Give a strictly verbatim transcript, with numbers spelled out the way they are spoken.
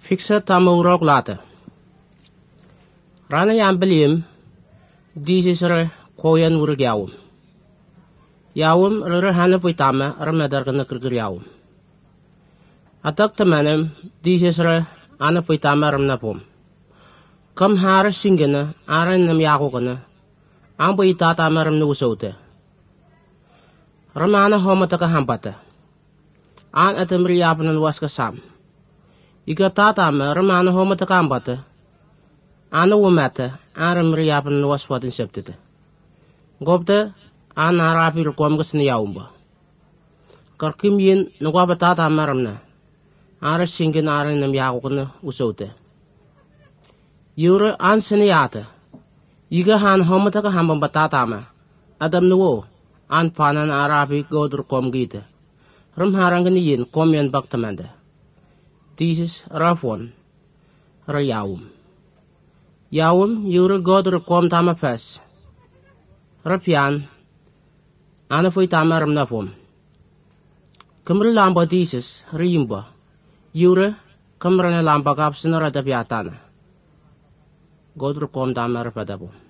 Fixa tamurok lata. Rana yang belim, disisere koyan urug yawum. Yawum rere hana puitama ramadar kana kerger yawum. Atak temanem disisere ana puitama ramnapom. Kam hara singena aran nam yako kana, ang puitata maram nuusote. Ramana homata ka hampata. An atamri yapanan was kasam. Ika tata ma ramana homata ka hampata. Ana wumata aram riyapan was watin septete. Gopta an arapi rukom kasni yaumba. Karkim yin nagwapa tata maramna. Ara singin aran nam yako kana usote. Yura an siniyata. Iga han homata ka hambang batatama. Adam nuwo an panan arapi godur kom gita. Ram harang yin kom yan baktamanda. Disis rafon rayawum. Yawum yura godur kom tama pas. Rapian ana foi tama ram napom. Kamra lamba disis rimba. Yura kamra na lamba kapsina radapiatana. Godur kom tama rapadabo.